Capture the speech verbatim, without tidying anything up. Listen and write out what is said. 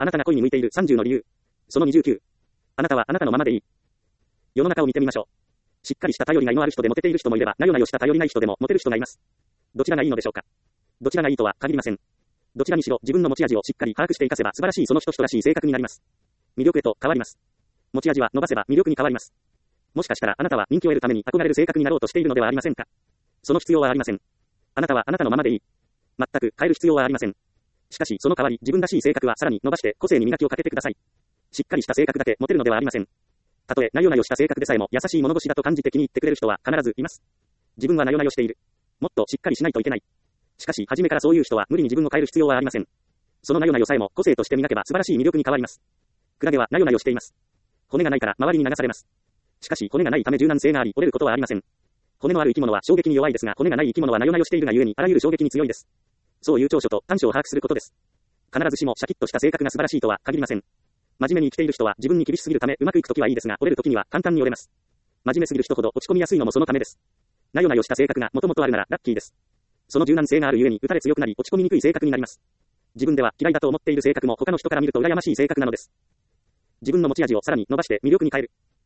あなたが恋に向いているさんじゅうの理由。そのにじゅうきゅう。あなたはあなたのままでいい。世の中を見てみましょう。しっかりした頼りがいのある人でモテている人もいれば、なよなよした頼りない人でもモテる人がいます。どちらがいいのでしょうか。どちらがいいとは限りません。どちらにしろ自分の持ち味をしっかり把握していかせば素晴らしいその人人らしい性格になります。魅力へと変わります。持ち味は伸ばせば魅力に変わります。もしかしたらあなたは人気を得るために憧れる性格になろうとしているのではありませんか。その必要はありません。あなたはあなたのままでいい。全く変える必要はありません。しかしその代わり自分らしい性格はさらに伸ばして個性に磨きをかけてください。しっかりした性格だけ持てるのではありません。たとえなよなよした性格でさえも優しい物腰だと感じて気に入ってくれる人は必ずいます。自分はなよなよしている。もっとしっかりしないといけない。しかし初めからそういう人は無理に自分を変える必要はありません。そのなよなよさえも個性として磨けば素晴らしい魅力に変わります。クラゲはなよなよしています。骨がないから周りに流されます。しかし骨がないため柔軟性があり折れることはありません。骨のある生き物は衝撃に弱いですが、骨がない生き物はなよなよしているがゆえにあらゆる衝撃に強いです。そういう長所と短所を把握することです。必ずしもシャキッとした性格が素晴らしいとは限りません。真面目に生きている人は自分に厳しすぎるためうまくいくときはいいですが、折れるときには簡単に折れます。真面目すぎる人ほど落ち込みやすいのもそのためです。なよなよした性格がもともとあるならラッキーです。その柔軟性があるゆえに打たれ強くなり落ち込みにくい性格になります。自分では嫌いだと思っている性格も他の人から見ると羨ましい性格なのです。自分の持ち味をさらに伸ばして魅力に変える。